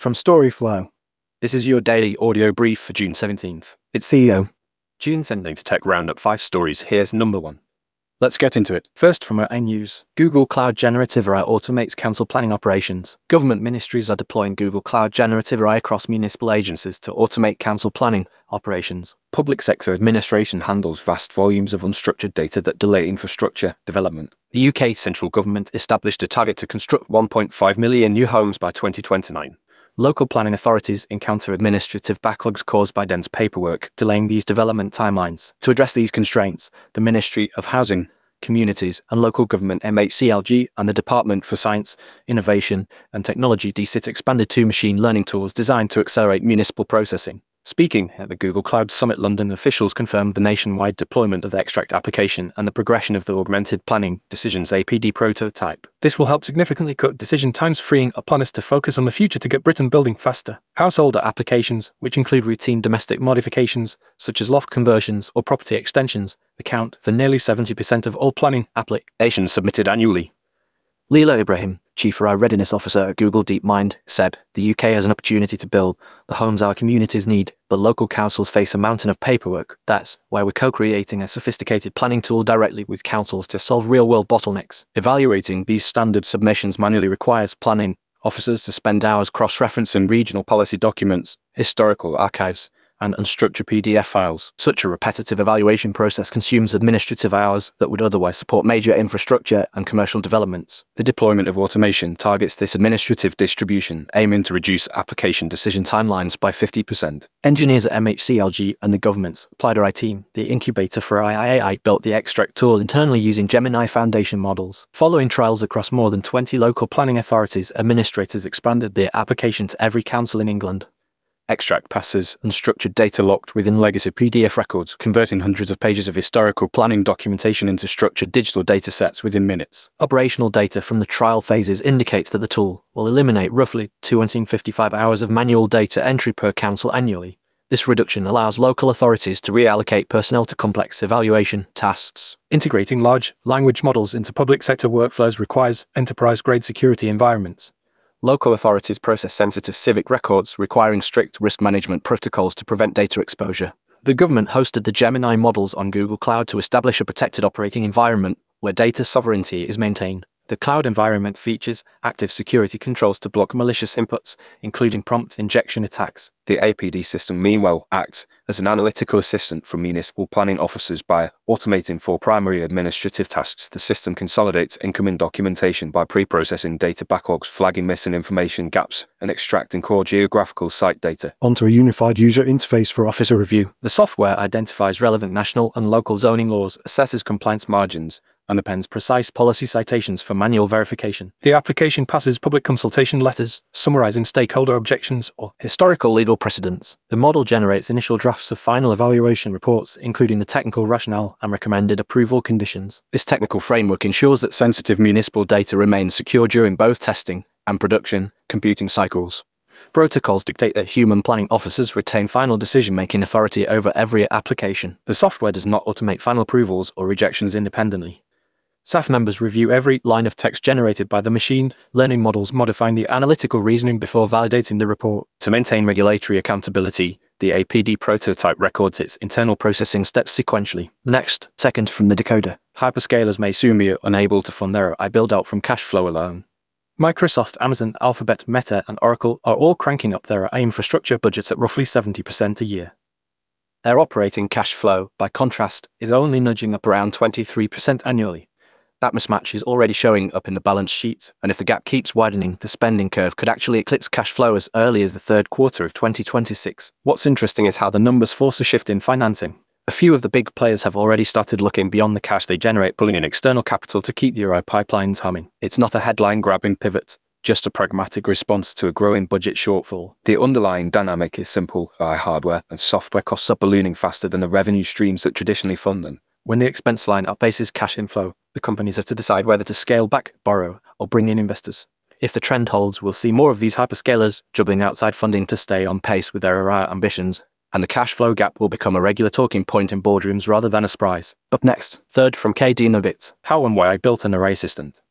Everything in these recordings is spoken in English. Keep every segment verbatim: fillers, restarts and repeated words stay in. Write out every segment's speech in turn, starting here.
From Storyflow, This is your daily audio brief for June seventeenth. it's C E O. June sending to Tech Roundup five stories. Here's number one. Let's get into it. First, from our A News, Google Cloud Generative A I automates council planning operations. Government ministries are deploying Google Cloud Generative A I across municipal agencies to automate council planning operations. Public sector administration handles vast volumes of unstructured data that delay infrastructure development. The U K central government established a target to construct one point five million new homes by twenty twenty-nine. Local planning authorities encounter administrative backlogs caused by dense paperwork, delaying these development timelines. To address these constraints, the Ministry of Housing, Communities and Local Government M H C L G and the Department for Science, Innovation and Technology D C I T expanded two machine learning tools designed to accelerate municipal processing. Speaking at the Google Cloud Summit London, officials confirmed the nationwide deployment of the Extract application and the progression of the Augmented Planning Decisions A P D prototype. This will help significantly cut decision times, freeing up planners to focus on the future to get Britain building faster. Household applications, which include routine domestic modifications, such as loft conversions or property extensions, account for nearly seventy percent of all planning applications submitted annually. Leela Ibrahim, Chief A I Readiness Officer at Google DeepMind, said, "The U K has an opportunity to build the homes our communities need, but local councils face a mountain of paperwork. That's why we're co-creating a sophisticated planning tool directly with councils to solve real-world bottlenecks." Evaluating these standard submissions manually requires planning officers to spend hours cross-referencing regional policy documents, historical archives, and unstructured P D F files. Such a repetitive evaluation process consumes administrative hours that would otherwise support major infrastructure and commercial developments. The deployment of automation targets this administrative distribution, aiming to reduce application decision timelines by fifty percent. Engineers at M H C L G and the government's Applied A I team, the incubator for A I A I, built the Extract tool internally using Gemini Foundation models. Following trials across more than twenty local planning authorities, administrators expanded the application to every council in England. Extract passes unstructured data locked within legacy P D F records, converting hundreds of pages of historical planning documentation into structured digital data sets within minutes. Operational data from the trial phases indicates that the tool will eliminate roughly two hundred fifty-five hours of manual data entry per council annually. This reduction allows local authorities to reallocate personnel to complex evaluation tasks. Integrating large language models into public sector workflows requires enterprise-grade security environments. Local authorities process sensitive civic records, requiring strict risk management protocols to prevent data exposure. The government hosted the Gemini models on Google Cloud to establish a protected operating environment where data sovereignty is maintained. The cloud environment features active security controls to block malicious inputs, including prompt injection attacks. The A P D system, meanwhile, acts as an analytical assistant for municipal planning officers by automating four primary administrative tasks. The system consolidates incoming documentation by pre-processing data backlogs, flagging missing information gaps, and extracting core geographical site data onto a unified user interface for officer review. The software identifies relevant national and local zoning laws, assesses compliance margins, and appends precise policy citations for manual verification. The application passes public consultation letters, summarizing stakeholder objections or historical legal precedents. The model generates initial drafts of final evaluation reports, including the technical rationale and recommended approval conditions. This technical framework ensures that sensitive municipal data remains secure during both testing and production computing cycles. Protocols dictate that human planning officers retain final decision-making authority over every application. The software does not automate final approvals or rejections independently. Staff members review every line of text generated by the machine learning models, modifying the analytical reasoning before validating the report. To maintain regulatory accountability, the A P D prototype records its internal processing steps sequentially. Next, second from the Decoder. Hyperscalers may soon be unable to fund their A I build-out from cash flow alone. Microsoft, Amazon, Alphabet, Meta, and Oracle are all cranking up their A I infrastructure budgets at roughly seventy percent a year. Their operating cash flow, by contrast, is only nudging up around twenty-three percent annually. That mismatch is already showing up in the balance sheet, and if the gap keeps widening, the spending curve could actually eclipse cash flow as early as the third quarter of twenty twenty-six. What's interesting is how the numbers force a shift in financing. A few of the big players have already started looking beyond the cash they generate, pulling in external capital to keep the A I pipelines humming. It's not a headline-grabbing pivot, just a pragmatic response to a growing budget shortfall. The underlying dynamic is simple: A I hardware and software costs are ballooning faster than the revenue streams that traditionally fund them. When the expense line outpaces cash inflow, the companies have to decide whether to scale back, borrow, or bring in investors. If the trend holds, we'll see more of these hyperscalers juggling outside funding to stay on pace with their A I ambitions, and the cash flow gap will become a regular talking point in boardrooms rather than a surprise. Up next, third from K D Nuggets, how and why I built an array assistant.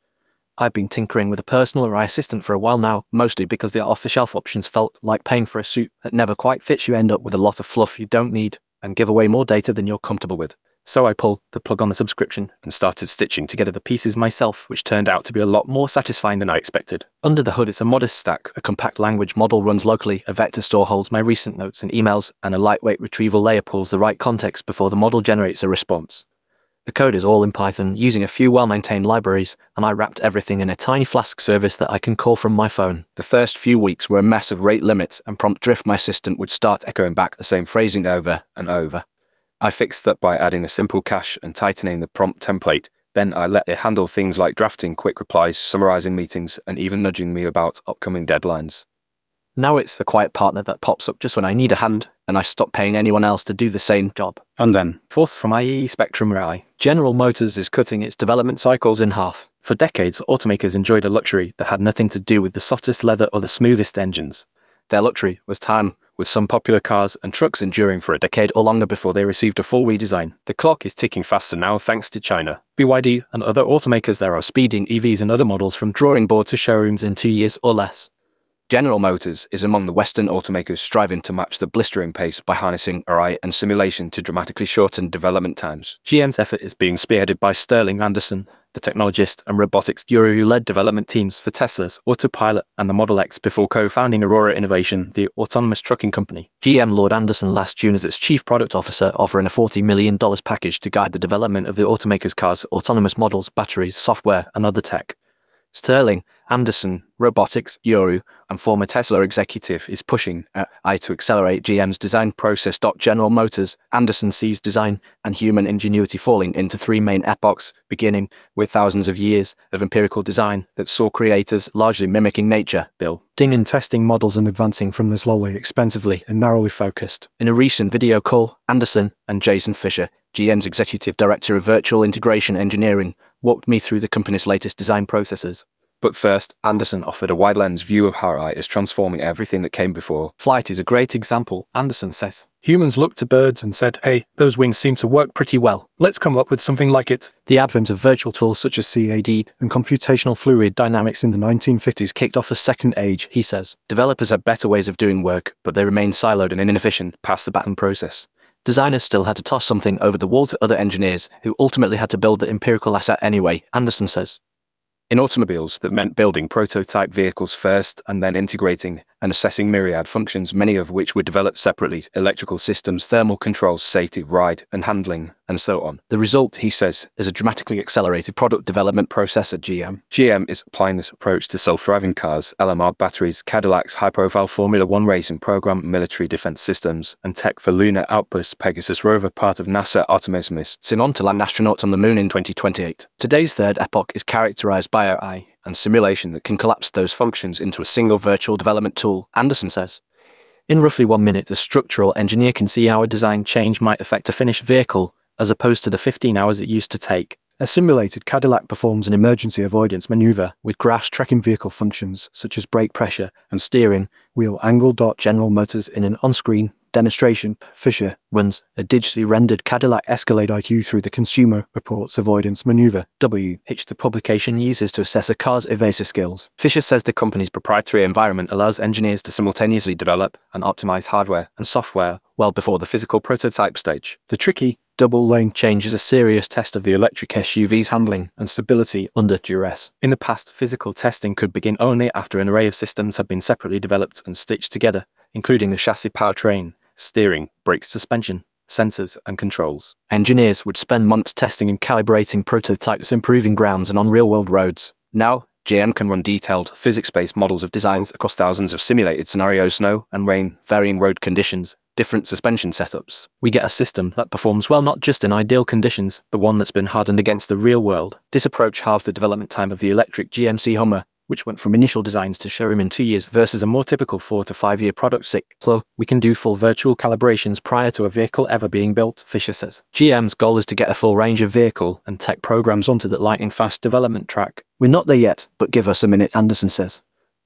I've been tinkering with a personal A I assistant for a while now, mostly because the off-the-shelf options felt like paying for a suit that never quite fits. You end up with a lot of fluff you don't need and give away more data than you're comfortable with. So I pulled the plug on the subscription and started stitching together the pieces myself, which turned out to be a lot more satisfying than I expected. Under the hood, it's a modest stack. A compact language model runs locally, a vector store holds my recent notes and emails, and a lightweight retrieval layer pulls the right context before the model generates a response. The code is all in Python, using a few well-maintained libraries, and I wrapped everything in a tiny Flask service that I can call from my phone. The first few weeks were a mess of rate limits and prompt drift. My assistant would start echoing back the same phrasing over and over. I fixed that by adding a simple cache and tightening the prompt template. Then I let it handle things like drafting quick replies, summarizing meetings, and even nudging me about upcoming deadlines. Now it's the quiet partner that pops up just when I need a hand, and I stop paying anyone else to do the same job. And then, fourth from I E E Spectrum A I, General Motors is cutting its development cycles in half. For decades, automakers enjoyed a luxury that had nothing to do with the softest leather or the smoothest engines. Their luxury was time, with some popular cars and trucks enduring for a decade or longer before they received a full redesign. The clock is ticking faster now thanks to China. B Y D and other automakers there are speeding E Vs and other models from drawing board to showrooms in two years or less. General Motors is among the Western automakers striving to match the blistering pace by harnessing A I and simulation to dramatically shorten development times. G M's effort is being spearheaded by Sterling Anderson, the technologist and robotics guru who led development teams for Tesla's Autopilot and the Model X before co-founding Aurora Innovation, the autonomous trucking company. G M lured Anderson last June as its chief product officer, offering a forty million dollars package to guide the development of the automaker's cars, autonomous models, batteries, software, and other tech. Sterling Anderson, robotics guru and former Tesla executive, is pushing A I to accelerate G M's design process. General Motors, Anderson sees design and human ingenuity falling into three main epochs, beginning with thousands of years of empirical design that saw creators largely mimicking nature, building and testing models and advancing from the slowly, expensively, and narrowly focused. In a recent video call, Anderson and Jason Fisher, G M's executive director of virtual integration engineering, walked me through the company's latest design processes. But first, Anderson offered a wide-lens view of how A I is transforming everything that came before. Flight is a great example, Anderson says. Humans looked to birds and said, hey, those wings seem to work pretty well. Let's come up with something like it. The advent of virtual tools such as C A D and computational fluid dynamics in the nineteen fifties kicked off a second age, he says. Developers had better ways of doing work, but they remained siloed and inefficient past the baton process. Designers still had to toss something over the wall to other engineers, who ultimately had to build the empirical asset anyway, Anderson says. In automobiles, that meant building prototype vehicles first and then integrating and assessing myriad functions, many of which were developed separately: electrical systems, thermal controls, safety, ride and handling, and so on. The result, he says, is a dramatically accelerated product development process at G M. G M is applying this approach to self-driving cars, L M R batteries, Cadillac's high-profile Formula One racing program, military defense systems, and tech for lunar outposts, Pegasus rover, part of NASA Artemis mission on to land astronauts on the moon in twenty twenty-eight. Today's third epoch is characterized by A I and simulation that can collapse those functions into a single virtual development tool, Anderson says. In roughly one minute, the structural engineer can see how a design change might affect a finished vehicle, as opposed to the fifteen hours it used to take. A simulated Cadillac performs an emergency avoidance maneuver with graphs tracking vehicle functions such as brake pressure and steering wheel angle. General Motors, in an on-screen demonstration, Fisher runs a digitally rendered Cadillac Escalade I Q through the Consumer Reports Avoidance Maneuver, which the publication uses to assess a car's evasive skills. Fisher says the company's proprietary environment allows engineers to simultaneously develop and optimize hardware and software well before the physical prototype stage. The tricky double lane change is a serious test of the electric S U V's handling and stability under duress. In the past, physical testing could begin only after an array of systems had been separately developed and stitched together, including the chassis, powertrain, steering, brakes, suspension, sensors, and controls. Engineers would spend months testing and calibrating prototypes in proving grounds and on real-world roads. Now, G M can run detailed, physics-based models of designs across thousands of simulated scenarios: snow and rain, varying road conditions, different suspension setups. We get a system that performs well not just in ideal conditions, but one that's been hardened against the real world. This approach halved the development time of the electric G M C Hummer, which went from initial designs to showroom in two years versus a more typical four to five year product cycle. We can do full virtual calibrations prior to a vehicle ever being built, Fisher says. G M's goal is to get a full range of vehicle and tech programs onto the lightning-fast development track. We're not there yet, but give us a minute, Anderson says.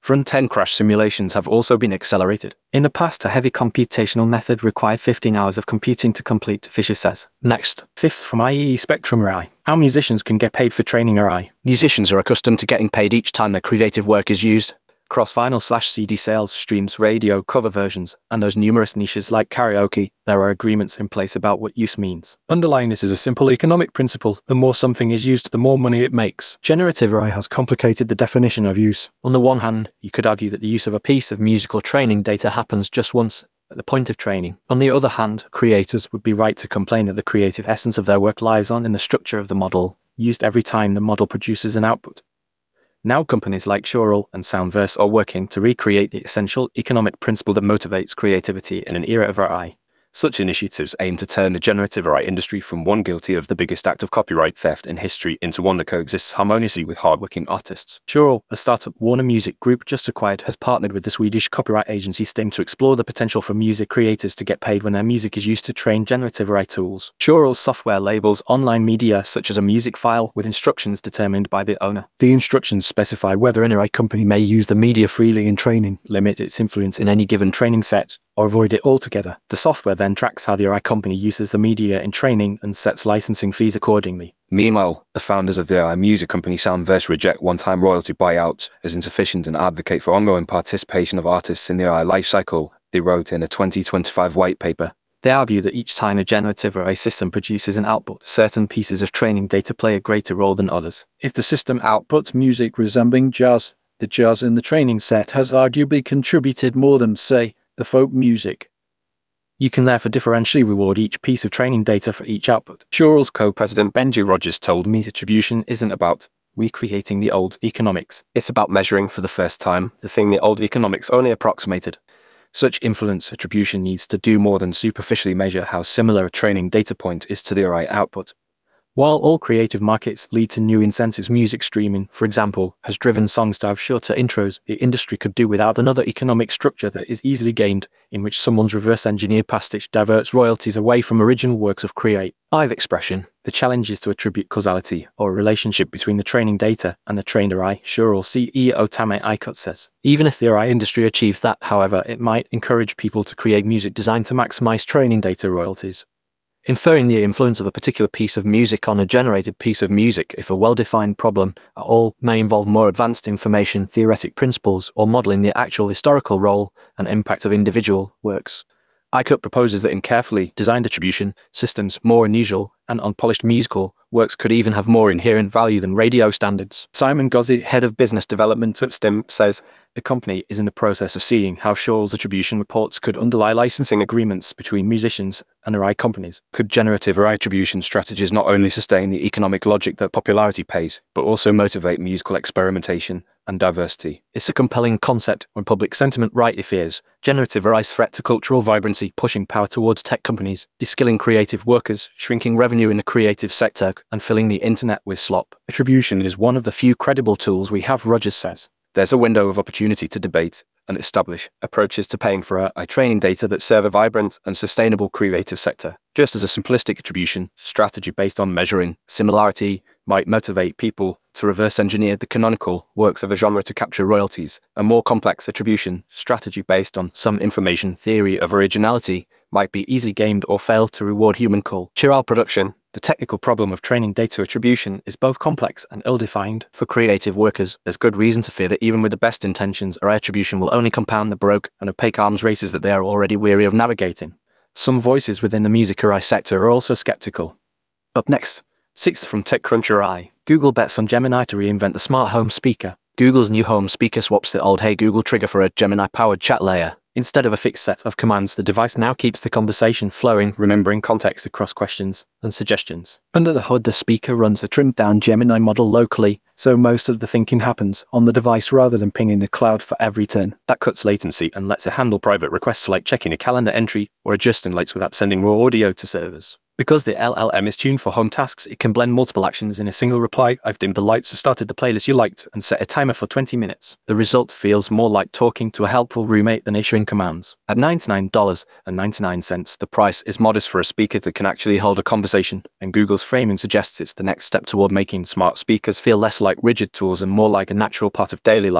Front-end crash simulations have also been accelerated. In the past, a heavy computational method required fifteen hours of computing to complete, Fisher says. Next, fifth from I E E Spectrum A I. How musicians can get paid for training A I. Musicians are accustomed to getting paid each time their creative work is used. Cross vinyl slash C D sales, streams, radio, cover versions, and those numerous niches like karaoke, there are agreements in place about what use means. Underlying this is a simple economic principle: the more something is used, the more money it makes. Generative A I has complicated the definition of use. On the one hand, you could argue that the use of a piece of musical training data happens just once, at the point of training. On the other hand, creators would be right to complain that the creative essence of their work lies on in the structure of the model, used every time the model produces an output. Now companies like Shorel and Soundverse are working to recreate the essential economic principle that motivates creativity in an era of A I. Such initiatives aim to turn the generative A I industry from one guilty of the biggest act of copyright theft in history into one that coexists harmoniously with hardworking artists. Shorel, a startup Warner Music Group just acquired, has partnered with the Swedish copyright agency Stim to explore the potential for music creators to get paid when their music is used to train generative A I tools. Shorel's software labels online media such as a music file with instructions determined by the owner. The instructions specify whether an A I company may use the media freely in training, limit its influence in any given training set, or avoid it altogether. The software then tracks how the A I company uses the media in training and sets licensing fees accordingly. Meanwhile, the founders of the A I music company Soundverse reject one-time royalty buyouts as insufficient and advocate for ongoing participation of artists in the A I lifecycle, they wrote in a twenty twenty-five white paper. They argue that each time a generative A I system produces an output, certain pieces of training data play a greater role than others. If the system outputs music resembling jazz, the jazz in the training set has arguably contributed more than, say, the folk music. You can therefore differentially reward each piece of training data for each output. Shorel's co-president Benji Rogers told me attribution isn't about recreating the old economics. It's about measuring for the first time the thing the old economics only approximated. Such influence attribution needs to do more than superficially measure how similar a training data point is to the A I output. While all creative markets lead to new incentives, music streaming, for example, has driven songs to have shorter intros, the industry could do without another economic structure that is easily gained, in which someone's reverse-engineered pastiche diverts royalties away from original works of create. Live expression. The challenge is to attribute causality, or a relationship between the training data and the trained A I, Shorel C E O Tame Aikut says. Even if the A I industry achieves that, however, it might encourage people to create music designed to maximize training data royalties. Inferring the influence of a particular piece of music on a generated piece of music, if a well-defined problem at all, may involve more advanced information theoretic principles or modeling the actual historical role and impact of individual works. Aikut proposes that in carefully designed attribution systems, more unusual and unpolished musical works could even have more inherent value than radio standards. Simon Gozzi, head of business development at Stim, says the company is in the process of seeing how Shorel's attribution reports could underlie licensing agreements between musicians and A I companies. Could generative A I attribution strategies not only sustain the economic logic that popularity pays, but also motivate musical experimentation and diversity? It's a compelling concept when public sentiment rightly fears generative A I's threat to cultural vibrancy, pushing power towards tech companies, de-skilling creative workers, shrinking revenue in the creative sector, and filling the internet with slop. Attribution is one of the few credible tools we have, Rogers says. There's a window of opportunity to debate and establish approaches to paying for A I training data that serve a vibrant and sustainable creative sector. Just as a simplistic attribution strategy based on measuring similarity might motivate people to reverse engineer the canonical works of a genre to capture royalties, a more complex attribution strategy based on some information theory of originality might be easily gamed or fail to reward human cultural production. The technical problem of training data attribution is both complex and ill-defined. For creative workers, there's good reason to fear that even with the best intentions, A I attribution will only compound the broke and opaque arms races that they are already weary of navigating. Some voices within the music A I sector are also skeptical. Up next, sixth from TechCrunch A I, Google bets on Gemini to reinvent the smart home speaker. Google's new home speaker swaps the old Hey Google trigger for a Gemini-powered chat layer. Instead of a fixed set of commands, the device now keeps the conversation flowing, remembering context across questions and suggestions. Under the hood, the speaker runs a trimmed-down Gemini model locally, so most of the thinking happens on the device rather than pinging the cloud for every turn. That cuts latency and lets it handle private requests like checking a calendar entry or adjusting lights without sending raw audio to servers. Because the L L M is tuned for home tasks, it can blend multiple actions in a single reply. I've dimmed the lights, started the playlist you liked, and set a timer for twenty minutes. The result feels more like talking to a helpful roommate than issuing commands. At ninety-nine dollars and ninety-nine cents, the price is modest for a speaker that can actually hold a conversation, and Google's framing suggests it's the next step toward making smart speakers feel less like rigid tools and more like a natural part of daily life.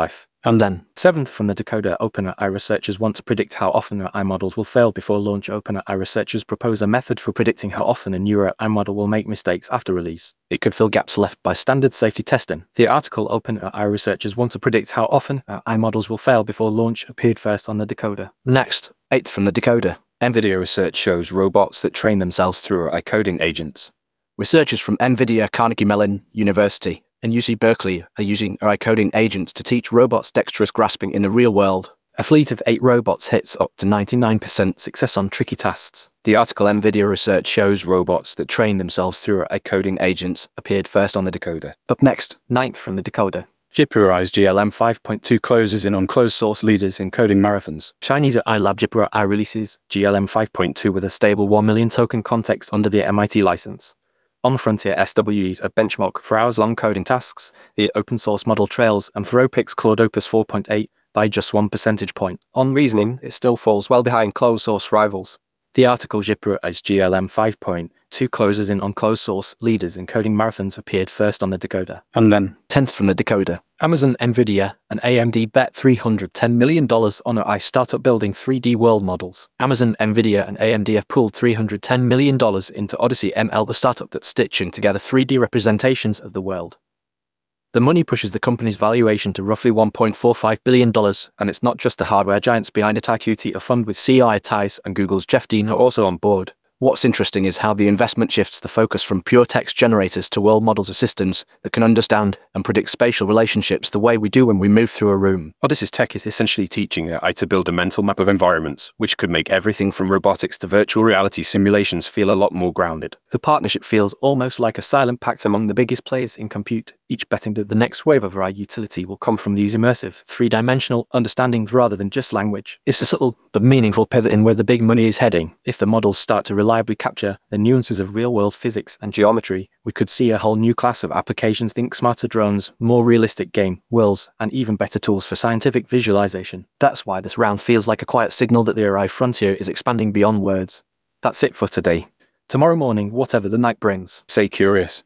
And then, seventh from the Decoder, OpenAI researchers want to predict how often A I models will fail before launch. OpenAI researchers propose a method for predicting how often a new A I model will make mistakes after release. It could fill gaps left by standard safety testing. The article OpenAI researchers want to predict how often A I models will fail before launch appeared first on the Decoder. next, eighth from the Decoder. NVIDIA research shows robots that train themselves through A I coding agents. Researchers from NVIDIA, Carnegie Mellon University, and U C Berkeley are using A I coding agents to teach robots dexterous grasping in the real world. A fleet of eight robots hits up to ninety-nine percent success on tricky tasks. The article NVIDIA research shows robots that train themselves through A I coding agents appeared first on the Decoder. Up next, ninth from the Decoder. JIPURAI's G L M five point two closes in on closed source leaders in coding marathons. Chinese A I lab JIPURAI releases G L M five point two with a stable one million token context under the M I T license. On Frontier S W E, a benchmark for hours-long coding tasks, the open source model trails Anthropic's Claude Opus four point eight by just one percentage point. On reasoning, it still falls well behind closed source rivals. The article JIPURAI's G L M five point two closes in on closed source leaders in coding marathons appeared first on the Decoder. and then, tenth from the Decoder. Amazon, NVIDIA, and A M D bet three hundred ten million dollars on A I startup building three D world models. Amazon, NVIDIA, and A M D have pooled three hundred ten million dollars into Odyssey M L, the startup that's stitching together three D representations of the world. The money pushes the company's valuation to roughly one point four five billion dollars, and it's not just the hardware giants behind it. I Q T, a fund with C I ties, and Google's Jeff Dean are also on board. What's interesting is how the investment shifts the focus from pure text generators to world models assistants that can understand and predict spatial relationships the way we do when we move through a room. Odyssey's tech is essentially teaching A I to build a mental map of environments, which could make everything from robotics to virtual reality simulations feel a lot more grounded. The partnership feels almost like a silent pact among the biggest players in compute, each betting that the next wave of A I utility will come from these immersive, three-dimensional understandings rather than just language. It's a subtle but meaningful pivot in where the big money is heading. If the models start to reliably capture the nuances of real-world physics and geometry, we could see a whole new class of applications. Think smarter drones, more realistic game worlds, and even better tools for scientific visualization. That's why this round feels like a quiet signal that the A I frontier is expanding beyond words. That's it for today. Tomorrow morning, whatever the night brings, Stay curious.